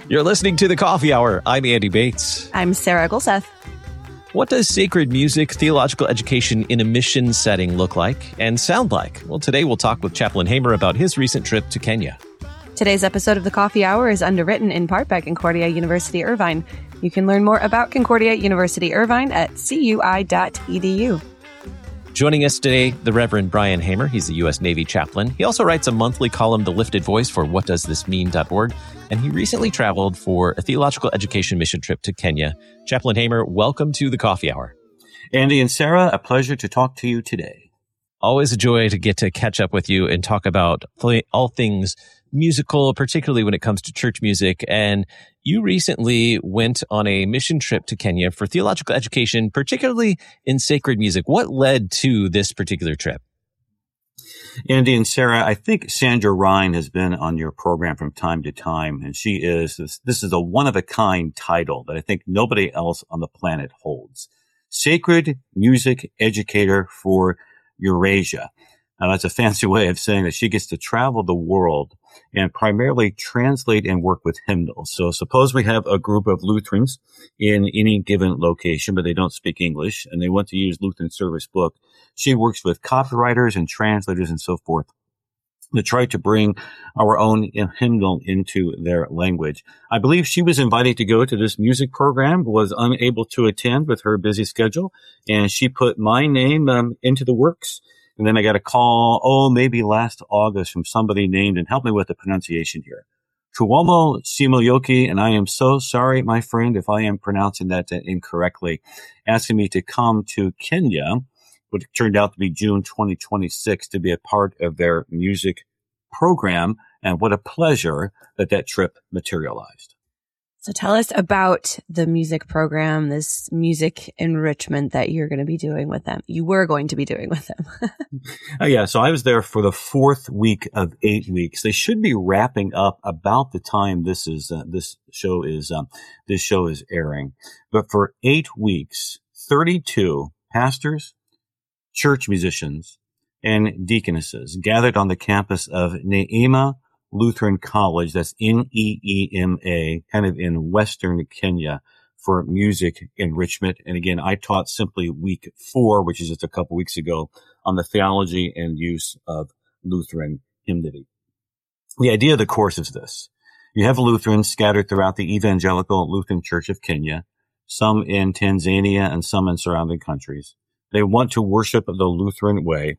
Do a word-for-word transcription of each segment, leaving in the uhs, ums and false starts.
You're listening to The Coffee Hour. I'm Andy Bates. I'm Sarah Gulseth. What does sacred music, theological education in a mission setting look like and sound like? Well, today we'll talk with Chaplain Hamer about his recent trip to Kenya. Today's episode of The Coffee Hour is underwritten in part by Concordia University Irvine. You can learn more about Concordia University Irvine at c u i dot e d u. Joining us today, the Reverend Brian Hamer. He's a U S Navy chaplain. He also writes a monthly column, The Lifted Voice, for what does this mean dot org. And he recently traveled for a theological education mission trip to Kenya. Chaplain Hamer, welcome to The Coffee Hour. Andy and Sarah, a pleasure to talk to you today. Always a joy to get to catch up with you and talk about all things musical, particularly when it comes to church music. And you recently went on a mission trip to Kenya for theological education, particularly in sacred music. What led to this particular trip? Andy and Sarah, I think Sandra Ryan has been on your program from time to time, and she is, this, this is a one-of-a-kind title that I think nobody else on the planet holds. Sacred Music Educator for Eurasia. Now, that's a fancy way of saying that she gets to travel the world and primarily translate and work with hymnals. So suppose we have a group of Lutherans in any given location, but they don't speak English, and they want to use Lutheran Service Book. She works with copywriters and translators and so forth to try to bring our own hymnal into their language. I believe she was invited to go to this music program, was unable to attend with her busy schedule, and she put my name um, into the works. And then I got a call, oh, maybe last August from somebody named, and help me with the pronunciation here, Tuomo Simoyoki, and I am so sorry, my friend, if I am pronouncing that incorrectly, asking me to come to Kenya, which turned out to be June twenty twenty-six, to be a part of their music program. And what a pleasure that that trip materialized. So tell us about the music program, this music enrichment that you're going to be doing with them. You were going to be doing with them. oh, yeah. So I was there for the fourth week of eight weeks. They should be wrapping up about the time this is, uh, this show is, um, this show is airing. But for eight weeks, thirty-two pastors, church musicians, and deaconesses gathered on the campus of Neema Lutheran College, that's N E E M A, kind of in western Kenya, for music enrichment. And again, I taught simply week four, which is just a couple weeks ago, on the theology and use of Lutheran hymnody. The idea of the course is this. You have Lutherans scattered throughout the Evangelical Lutheran Church of Kenya, some in Tanzania and some in surrounding countries. They want to worship the Lutheran way,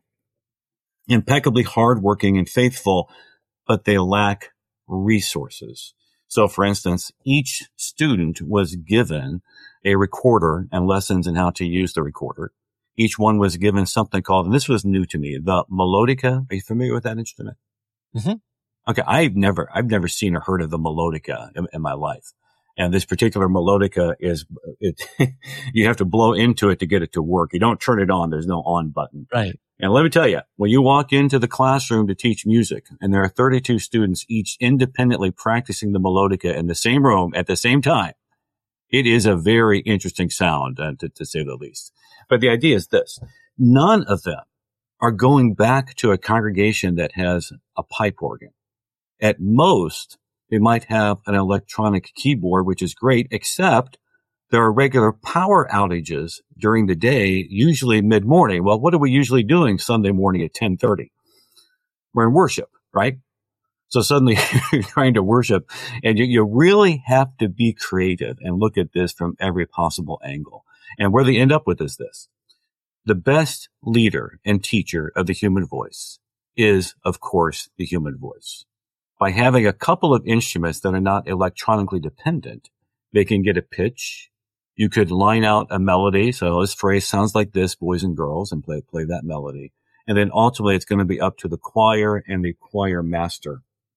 impeccably hardworking and faithful, but they lack resources. So, for instance, each student was given a recorder and lessons in how to use the recorder. Each one was given something called, and this was new to me, the melodica. Are you familiar with that instrument? Mm-hmm. Okay, I've never, I've never seen or heard of the melodica in, in my life. And this particular melodica is, it, you have to blow into it to get it to work. You don't turn it on. There's no on button. Right. And let me tell you, when you walk into the classroom to teach music, and there are thirty-two students each independently practicing the melodica in the same room at the same time, it is a very interesting sound, uh, to, to say the least. But the idea is this. None of them are going back to a congregation that has a pipe organ. At most, they might have an electronic keyboard, which is great, except there are regular power outages during the day, usually mid-morning. Well, what are we usually doing Sunday morning at ten thirty? We're in worship, right? So suddenly you're trying to worship, and you, you really have to be creative and look at this from every possible angle. And where they end up with is this. The best leader and teacher of the human voice is, of course, the human voice. By having a couple of instruments that are not electronically dependent, they can get a pitch. You could line out a melody. So this phrase sounds like this, boys and girls, and play, play that melody. And then ultimately it's going to be up to the choir and the choir master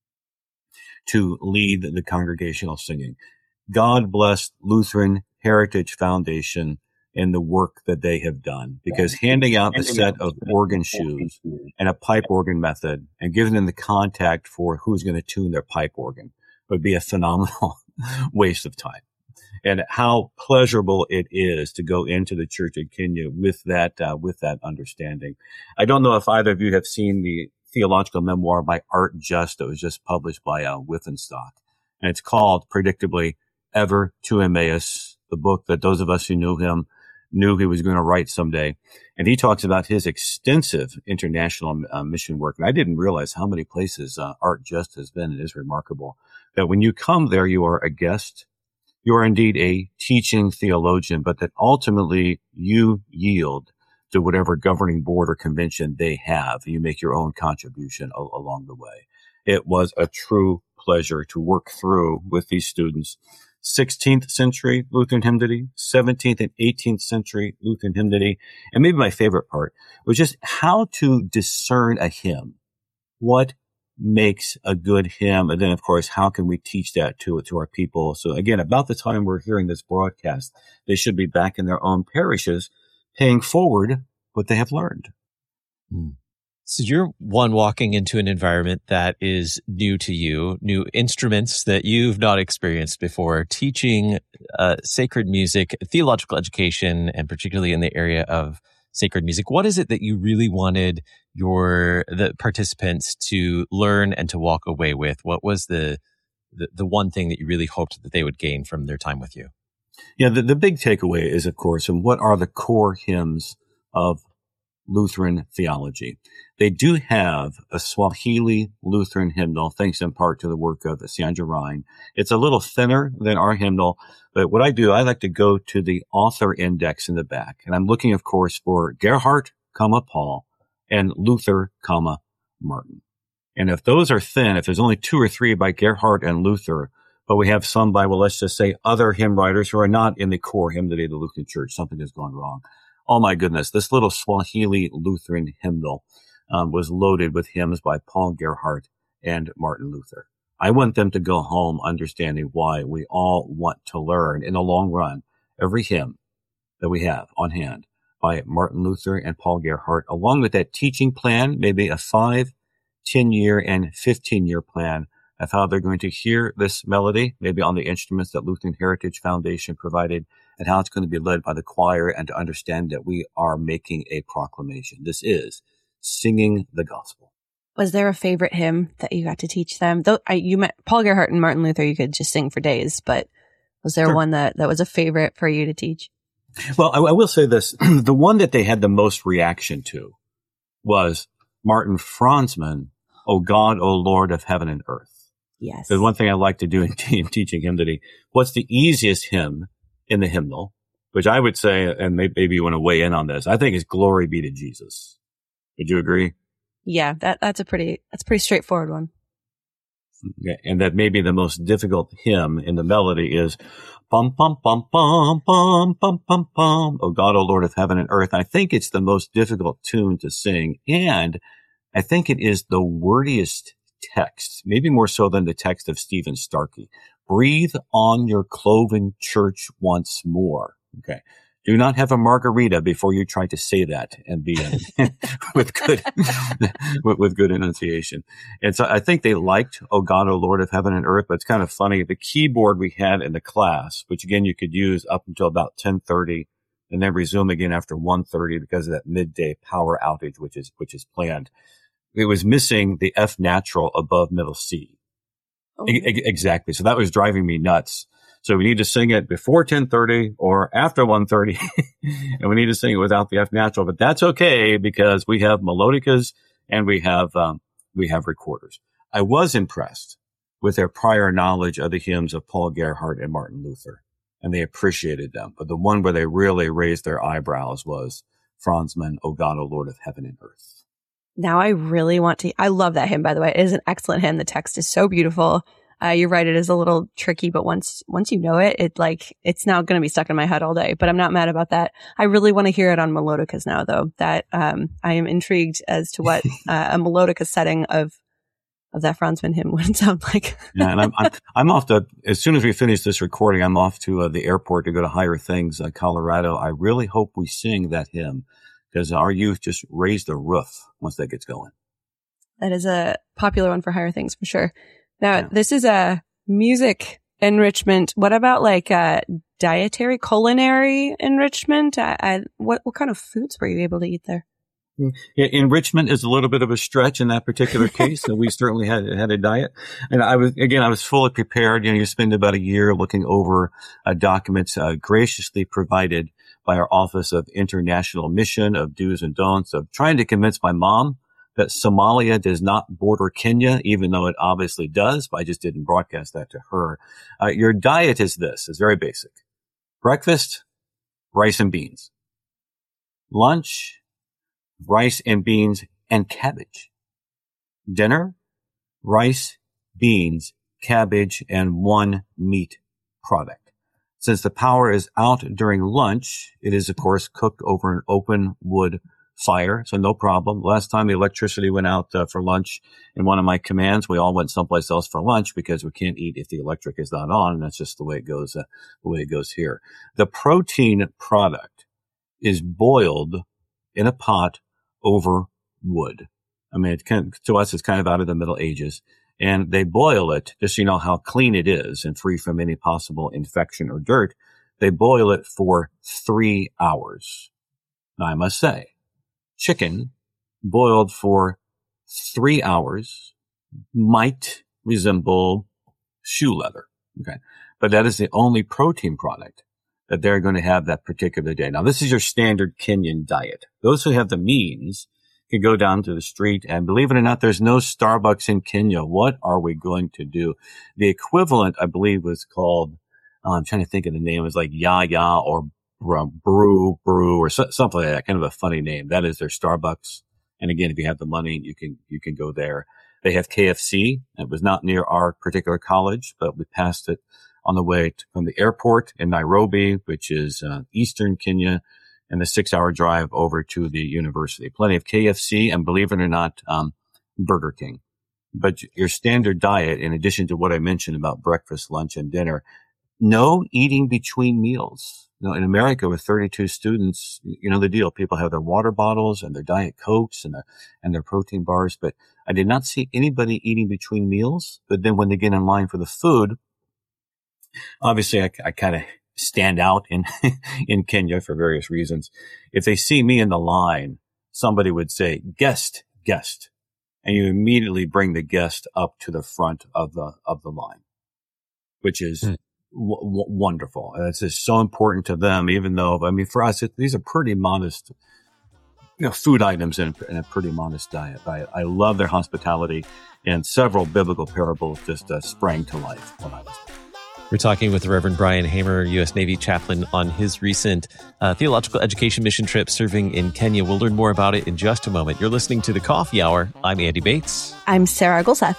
to lead the congregational singing. God bless Lutheran Heritage Foundation and the work that they have done, because handing out a set of organ shoes and a pipe organ method and giving them the contact for who's going to tune their pipe organ would be a phenomenal waste of time. And how pleasurable it is to go into the church in Kenya with that, uh, with that understanding. I don't know if either of you have seen the theological memoir by Art Just that was just published by uh, Withenstock. And it's called, predictably, Ever to Emmaus, the book that those of us who knew him knew he was going to write someday. And he talks about his extensive international uh, mission work. And I didn't realize how many places uh, Art Just has been. It is remarkable that when you come there, you are a guest. You are indeed a teaching theologian, but that ultimately you yield to whatever governing board or convention they have. You make your own contribution a- along the way. It was a true pleasure to work through with these students sixteenth century Lutheran hymnody, seventeenth and eighteenth century Lutheran hymnody. And maybe my favorite part was just how to discern a hymn. What makes a good hymn? And then, of course, how can we teach that to, to our people? So again, about the time we're hearing this broadcast, they should be back in their own parishes paying forward what they have learned. Mm. So you're one walking into an environment that is new to you, new instruments that you've not experienced before, teaching uh, sacred music, theological education, and particularly in the area of sacred music. What is it that you really wanted your the participants to learn and to walk away with? What was the the, the one thing that you really hoped that they would gain from their time with you? Yeah, the, the big takeaway is, of course, and what are the core hymns of Lutheran theology? They do have a Swahili Lutheran hymnal, thanks in part to the work of Sandra Ryan. It's a little thinner than our hymnal, but what I do, I like to go to the author index in the back. And I'm looking, of course, for Gerhard, comma, Paul, and Luther, comma, Martin. And if those are thin, if there's only two or three by Gerhard and Luther, but we have some by, well, let's just say other hymn writers who are not in the core hymnody of the Lutheran Church, something has gone wrong. Oh my goodness, this little Swahili Lutheran hymnal um, was loaded with hymns by Paul Gerhardt and Martin Luther. I want them to go home understanding why we all want to learn in the long run every hymn that we have on hand by Martin Luther and Paul Gerhardt, along with that teaching plan, maybe a five, ten-year, and fifteen-year plan of how they're going to hear this melody, maybe on the instruments that Lutheran Heritage Foundation provided, and how it's going to be led by the choir, and to understand that we are making a proclamation. This is singing the gospel. Was there a favorite hymn that you got to teach them? Though I, you met Paul Gerhardt and Martin Luther, you could just sing for days, but was there Sure. one that, that was a favorite for you to teach? Well, I, I will say this. The one that they had the most reaction to was Martin Franzmann, O God, O Lord of heaven and earth. Yes. There's one thing I like to do in, te- in teaching hymnody. What's the easiest hymn in the hymnal, which I would say, and maybe, maybe you want to weigh in on this, I think is Glory Be to Jesus. Would you agree? Yeah, that, that's a pretty, that's a pretty straightforward one. Yeah, and that maybe the most difficult hymn in the melody is bum, bum, bum, bum, bum, bum, bum, bum, O God, O Lord of heaven and earth. I think it's the most difficult tune to sing, and I think it is the wordiest text, maybe more so than the text of Stephen Starkey. Breathe on your cloven church once more. Okay. Do not have a margarita before you try to say that and be in, with good, with, with good enunciation. And so I think they liked, O God, O Lord of heaven and earth, but it's kind of funny. The keyboard we had in the class, which again, you could use up until about ten thirty and then resume again after one thirty because of that midday power outage, which is, which is planned. It was missing the F natural above middle C. Oh. E- exactly. So that was driving me nuts. So we need to sing it before ten thirty or after one thirty, and we need to sing it without the F natural. But that's okay because we have melodicas and we have um, we have recorders. I was impressed with their prior knowledge of the hymns of Paul Gerhardt and Martin Luther, and they appreciated them. But the one where they really raised their eyebrows was Franzmann, O God, O Lord of heaven and earth. Now I really want to, I love that hymn, by the way. It is an excellent hymn. The text is so beautiful. Uh, you're right. It is a little tricky, but once, once you know it, it like, it's now going to be stuck in my head all day, but I'm not mad about that. I really want to hear it on melodicas now though. That, um, I am intrigued as to what, uh, a melodica setting of, of that Franzmann hymn would sound like. Yeah. And I'm, I'm, I'm off to, as soon as we finish this recording, I'm off to uh, the airport to go to Higher Things, uh, Colorado. I really hope we sing that hymn because our youth just raise the roof once that gets going. That is a popular one for Higher Things for sure. Now, Yeah. this is a music enrichment. What about like uh dietary, culinary enrichment? I, I, what what kind of foods were you able to eat there? Enrichment is a little bit of a stretch in that particular case. So we certainly had had a diet, and I was again I was fully prepared. You know, you spend about a year looking over uh, documents uh, graciously provided by our Office of International Mission of Do's and Don'ts of trying to convince my mom that Somalia does not border Kenya, even though it obviously does. But I just didn't broadcast that to her. Uh, your diet is this: it's very basic. Breakfast, rice and beans. Lunch, rice and beans and cabbage. Dinner, rice, beans, cabbage, and one meat product. Since the power is out during lunch, it is, of course, cooked over an open wood fire, so no problem. Last time the electricity went out uh, for lunch in one of my commands, we all went someplace else for lunch because we can't eat if the electric is not on, and that's just the way it goes, uh, the way it goes here. The protein product is boiled in a pot over wood. I mean, it can, to us, it's kind of out of the Middle Ages. And they boil it, just so you know how clean it is and free from any possible infection or dirt. They boil it for three hours. Now, I must say, chicken boiled for three hours might resemble shoe leather. Okay. But that is the only protein product that they're going to have that particular day. Now, this is your standard Kenyan diet. Those who have the means can go down to the street, and believe it or not, there's no Starbucks in Kenya. What are we going to do? The equivalent, I believe, was called, uh, I'm trying to think of the name, it was like Ya Ya or Brew, Brew, or so, something like that, kind of a funny name. That is their Starbucks. And again, if you have the money, you can, you can go there. They have K F C. It was not near our particular college, but we passed it on the way to, from the airport in Nairobi, which is uh, eastern Kenya, and the six-hour drive over to the university. Plenty of K F C, and believe it or not, um, Burger King. But your standard diet, in addition to what I mentioned about breakfast, lunch, and dinner, no eating between meals. You know, in America, with thirty-two students, you know the deal. People have their water bottles and their Diet Cokes and their, and their protein bars, but I did not see anybody eating between meals. But then when they get in line for the food, obviously, I, I kind of stand out in in Kenya for various reasons. If they see me in the line, somebody would say, guest, guest. And you immediately bring the guest up to the front of the of the line, which is mm. w- w- wonderful. And it's just so important to them, even though, I mean, for us, it, these are pretty modest, you know, food items in, in a pretty modest diet. I, I love their hospitality, and several biblical parables just uh, sprang to life when I was there. We're talking with the Reverend Brian Hamer, U S Navy chaplain, on his recent uh, theological education mission trip serving in Kenya. We'll learn more about it in just a moment. You're listening to The Coffee Hour. I'm Andy Bates. I'm Sarah Gulseth.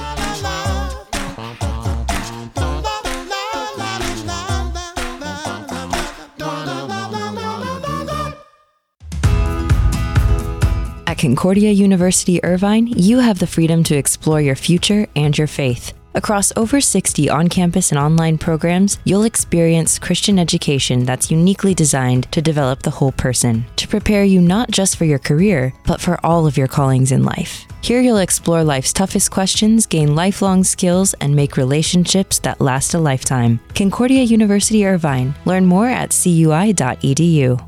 At Concordia University Irvine, you have the freedom to explore your future and your faith. Across over sixty on-campus and online programs, you'll experience Christian education that's uniquely designed to develop the whole person, to prepare you not just for your career, but for all of your callings in life. Here you'll explore life's toughest questions, gain lifelong skills, and make relationships that last a lifetime. Concordia University Irvine. Learn more at c u i dot e d u.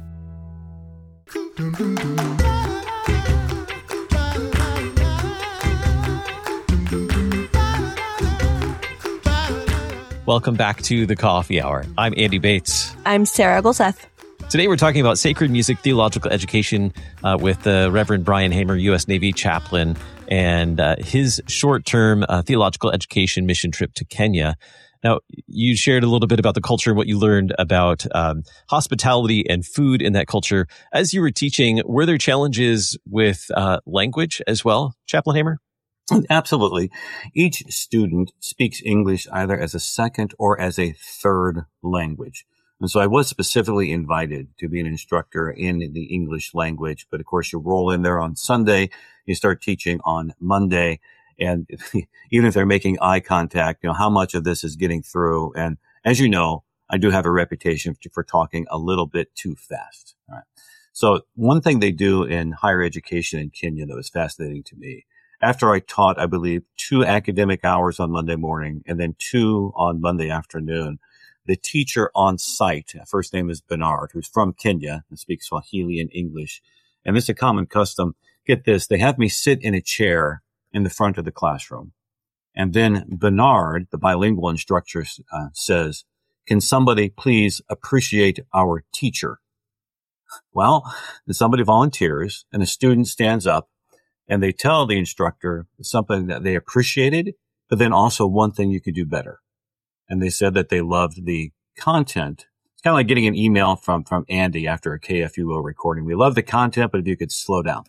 Welcome back to The Coffee Hour. I'm Andy Bates. I'm Sarah Gulseth. Today we're talking about sacred music theological education uh, with the Reverend Brian Hamer, U S Navy chaplain, and uh, his short-term uh, theological education mission trip to Kenya. Now, you shared a little bit about the culture and what you learned about um, hospitality and food in that culture. As you were teaching, were there challenges with uh, language as well, Chaplain Hamer? Absolutely. Each student speaks English either as a second or as a third language. And so I was specifically invited to be an instructor in the English language. But of course, you roll in there on Sunday, you start teaching on Monday. And even if they're making eye contact, you know, how much of this is getting through? And as you know, I do have a reputation for talking a little bit too fast. All right. So one thing they do in higher education in Kenya that was fascinating to me, after I taught, I believe, two academic hours on Monday morning and then two on Monday afternoon, the teacher on site, first name is Bernard, who's from Kenya and speaks Swahili and English. And this is a common custom. Get this. They have me sit in a chair in the front of the classroom. And then Bernard, the bilingual instructor, uh, says, can somebody please appreciate our teacher? Well, then somebody volunteers and the student stands up and they tell the instructor something that they appreciated, but then also one thing you could do better. And they said that they loved the content. It's kind of like getting an email from, from Andy after a K F U O recording. We love the content, but if you could slow down.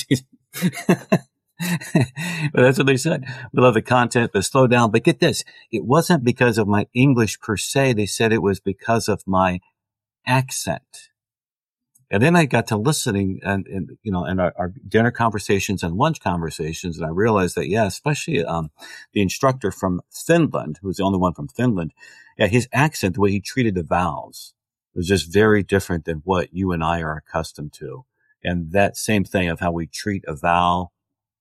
But that's what they said. We love the content, but slow down. But get this. It wasn't because of my English per se. They said it was because of my accent. And then I got to listening and, and you know, and our, our dinner conversations and lunch conversations. And I realized that, yeah, especially, um, the instructor from Finland, who was the only one from Finland, yeah, his accent, the way he treated the vowels was just very different than what you and I are accustomed to. And that same thing of how we treat a vowel,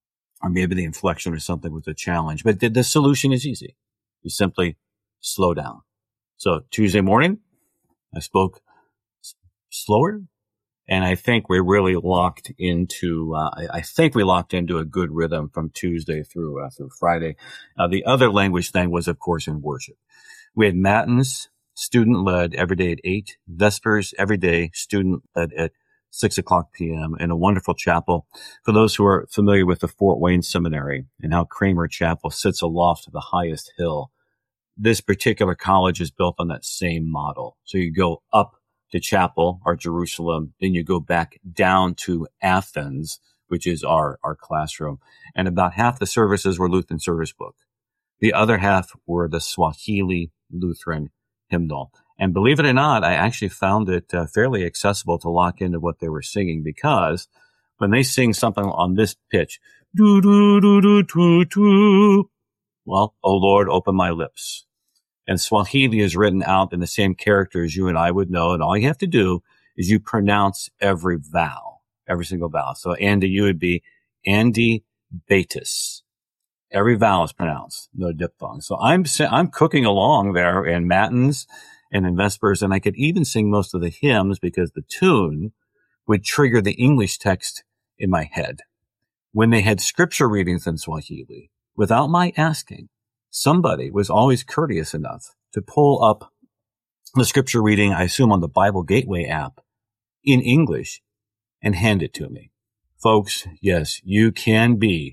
or maybe the inflection or something was a challenge. But the, the solution is easy. You simply slow down. So Tuesday morning, I spoke s- slower. And I think we really locked into, uh, I, I think we locked into a good rhythm from Tuesday through, uh, through Friday. Uh, the other language thing was, of course, in worship. We had matins, student led every day at eight, vespers every day, student led at six o'clock p.m. in a wonderful chapel. For those who are familiar with the Fort Wayne Seminary and how Kramer Chapel sits aloft the highest hill, this particular college is built on that same model. So you go up to chapel or Jerusalem, then you go back down to Athens, which is our, our classroom. And about half the services were Lutheran service book. The other half were the Swahili Lutheran hymnal. And believe it or not, I actually found it uh, fairly accessible to lock into what they were singing, because when they sing something on this pitch, do, do, do, do, do, do, well, oh Lord, open my lips. And Swahili is written out in the same characters you and I would know. And all you have to do is you pronounce every vowel, every single vowel. So Andy, you would be Andy Betis. Every vowel is pronounced, no diphthong. So I'm, I'm cooking along there in matins and in vespers. And I could even sing most of the hymns because the tune would trigger the English text in my head. When they had scripture readings in Swahili, without my asking, somebody was always courteous enough to pull up the scripture reading, I assume on the Bible Gateway app, in English and hand it to me. Folks, yes, you can be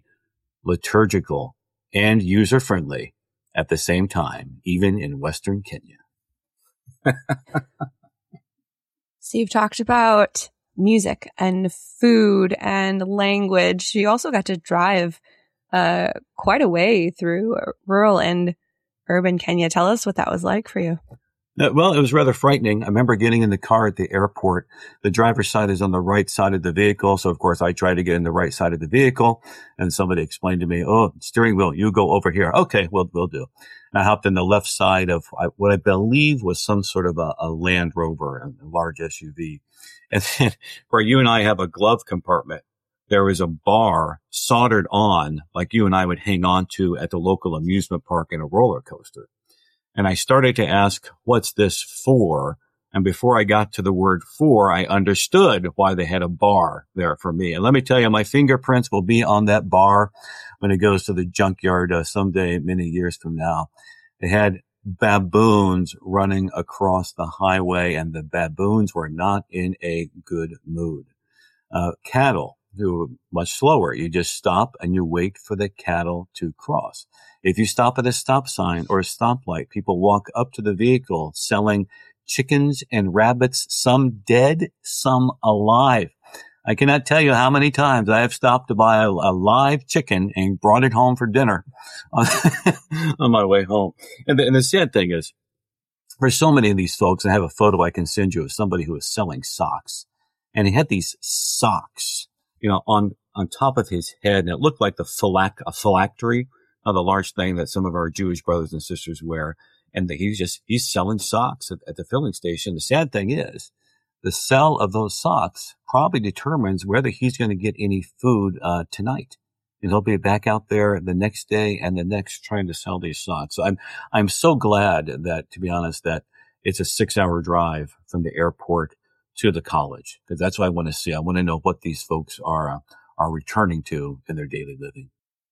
liturgical and user-friendly at the same time, even in Western Kenya. So you've talked about music and food and language. You also got to drive uh, quite a way through rural and urban Kenya. Tell us what that was like for you. Uh, well, it was rather frightening. I remember getting in the car at the airport. The driver's side is on the right side of the vehicle. So, of course, I tried to get in the right side of the vehicle. And somebody explained to me, oh, steering wheel, you go over here. Okay, we'll, we'll do. And I hopped in the left side of what I believe was some sort of a, a Land Rover, a large S U V. And then where you and I have a glove compartment, there was a bar soldered on like you and I would hang on to at the local amusement park in a roller coaster. And I started to ask, what's this for? And before I got to the word for, I understood why they had a bar there for me. And let me tell you, my fingerprints will be on that bar when it goes to the junkyard uh, someday, many years from now. They had baboons running across the highway, and the baboons were not in a good mood. Uh, cattle, who were much slower. You just stop and you wait for the cattle to cross. If you stop at a stop sign or a stoplight, people walk up to the vehicle selling chickens and rabbits, some dead, some alive. I cannot tell you how many times I have stopped to buy a, a live chicken and brought it home for dinner on, on my way home. And the, and the sad thing is, for so many of these folks, I have a photo I can send you of somebody who was selling socks. And he had these socks, you know, on, on top of his head, and it looked like the phylak, a phylactery, uh, the large thing that some of our Jewish brothers and sisters wear. And the, he's just, he's selling socks at, at the filling station. The sad thing is, the sale of those socks probably determines whether he's going to get any food, uh, tonight. And he'll be back out there the next day and the next trying to sell these socks. So I'm, I'm so glad that, to be honest, that it's a six hour drive from the airport to the college, because that's what I want to see. I want to know what these folks are uh, are returning to in their daily living.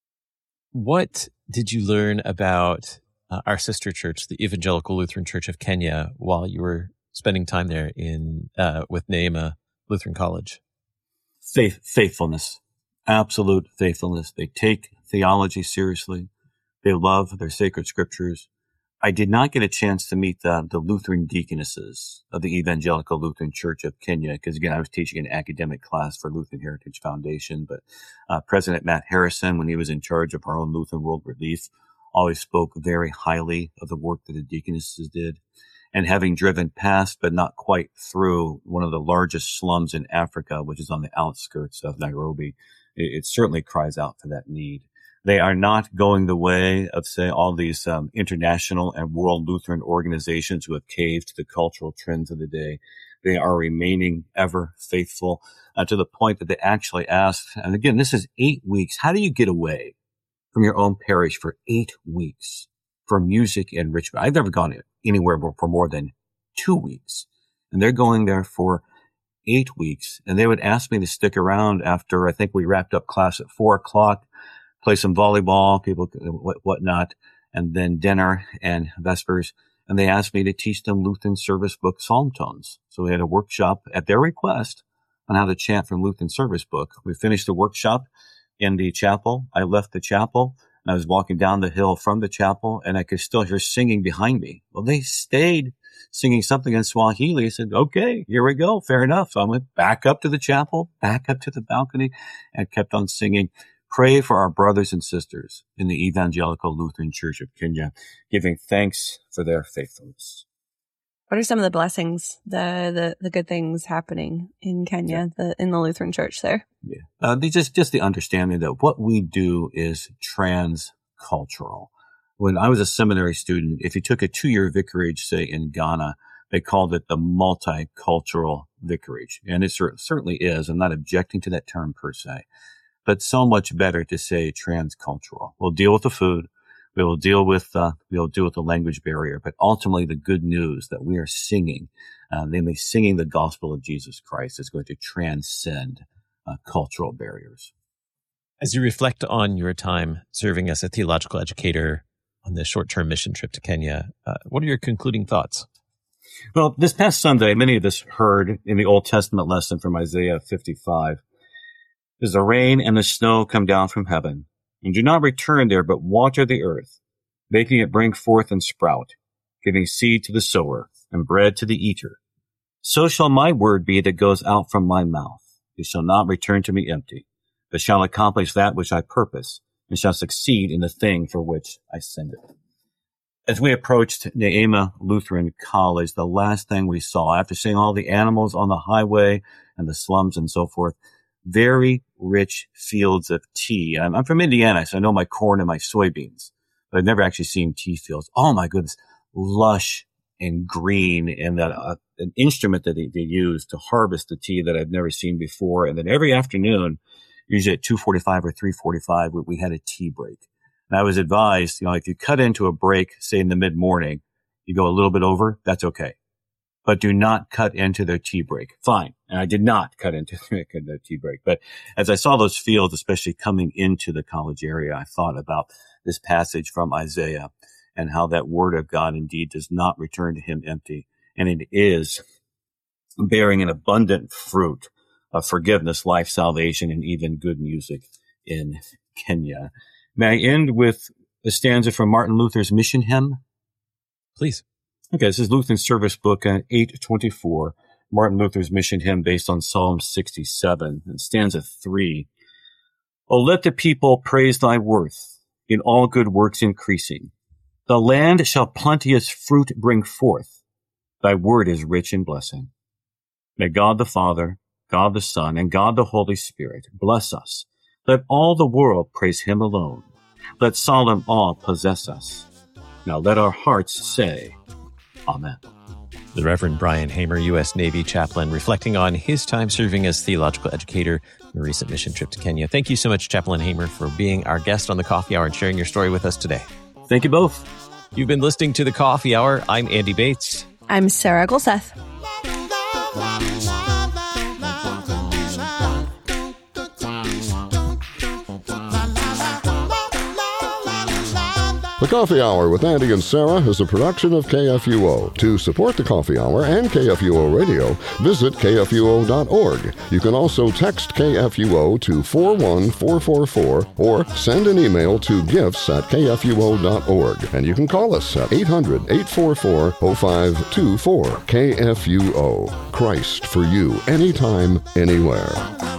What did you learn about uh, our sister church, the Evangelical Lutheran Church of Kenya, while you were spending time there in uh, with Neema Lutheran College? Faith, faithfulness, absolute faithfulness. They take theology seriously. They love their sacred scriptures. I did not get a chance to meet the, the Lutheran deaconesses of the Evangelical Lutheran Church of Kenya, because again, I was teaching an academic class for Lutheran Heritage Foundation. But uh, President Matt Harrison, when he was in charge of our own Lutheran World Relief, always spoke very highly of the work that the deaconesses did. And having driven past, but not quite through, one of the largest slums in Africa, which is on the outskirts of Nairobi, it, it certainly cries out for that need. They are not going the way of, say, all these um, international and world Lutheran organizations who have caved to the cultural trends of the day. They are remaining ever faithful uh, to the point that they actually asked, and again, this is eight weeks. How do you get away from your own parish for eight weeks for music enrichment? I've never gone anywhere for more than two weeks. And they're going there for eight weeks. And they would ask me to stick around after, I think we wrapped up class at four o'clock. Play some volleyball, people, what, whatnot, and then dinner and Vespers. And they asked me to teach them Lutheran service book psalm tones. So we had a workshop at their request on how to chant from Lutheran service book. We finished the workshop in the chapel. I left the chapel and I was walking down the hill from the chapel and I could still hear singing behind me. Well, they stayed singing something in Swahili. I said, okay, here we go. Fair enough. So I went back up to the chapel, back up to the balcony, and kept on singing. Pray for our brothers and sisters in the Evangelical Lutheran Church of Kenya, giving thanks for their faithfulness. What are some of the blessings, the the, the good things happening in Kenya, yeah. the, in the Lutheran Church there? Yeah, uh, they just just the understanding that what we do is transcultural. When I was a seminary student, if you took a two-year vicarage, say in Ghana, they called it the multicultural vicarage, and it cer- certainly is. I'm not objecting to that term per se. But so much better to say transcultural. We'll deal with the food. We will deal with, uh, we'll deal with the language barrier, but ultimately the good news that we are singing, uh, namely singing the gospel of Jesus Christ, is going to transcend uh, cultural barriers. As you reflect on your time serving as a theological educator on this short-term mission trip to Kenya, uh, what are your concluding thoughts? Well, this past Sunday, many of us heard in the Old Testament lesson from Isaiah fifty-five, as the rain and the snow come down from heaven, and do not return there, but water the earth, making it bring forth and sprout, giving seed to the sower and bread to the eater. So shall my word be that goes out from my mouth. It shall not return to me empty, but shall accomplish that which I purpose, and shall succeed in the thing for which I send it. As we approached Neema Lutheran College, the last thing we saw, after seeing all the animals on the highway and the slums and so forth, very rich fields of tea. I'm, I'm from Indiana, so I know my corn and my soybeans, but I've never actually seen tea fields. Oh my goodness, lush and green, and that uh, an instrument that they, they use to harvest the tea that I've never seen before. And then every afternoon, usually at two forty-five or three forty-five, we, we had a tea break. And I was advised, you know, if you cut into a break, say in the mid morning, you go a little bit over, that's okay. But do not cut into their tea break. Fine. And I did not cut into their tea break. But as I saw those fields, especially coming into the college area, I thought about this passage from Isaiah and how that word of God indeed does not return to him empty. And it is bearing an abundant fruit of forgiveness, life, salvation, and even good music in Kenya. May I end with a stanza from Martin Luther's Mission Hymn? Please. Okay, this is Lutheran Service Book uh, eight twenty-four, Martin Luther's Mission Hymn based on Psalm sixty-seven, and stanza three. O let the people praise thy worth, in all good works increasing. The land shall plenteous fruit bring forth. Thy word is rich in blessing. May God the Father, God the Son, and God the Holy Spirit bless us. Let all the world praise him alone. Let solemn awe possess us. Now let our hearts say, Amen. The Reverend Brian Hamer, U S Navy chaplain, reflecting on his time serving as theological educator in a recent mission trip to Kenya. Thank you so much, Chaplain Hamer, for being our guest on the Coffee Hour and sharing your story with us today. Thank you both. You've been listening to the Coffee Hour. I'm Andy Bates. I'm Sarah Gulseth. The Coffee Hour with Andy and Sarah is a production of K F U O. To support the Coffee Hour and K F U O Radio, visit K F U O dot org. You can also text K F U O to four one four four four or send an email to gifts at K F U O dot org. And you can call us at eight hundred, eight four four, oh five two four. K F U O. Christ for you, anytime, anywhere.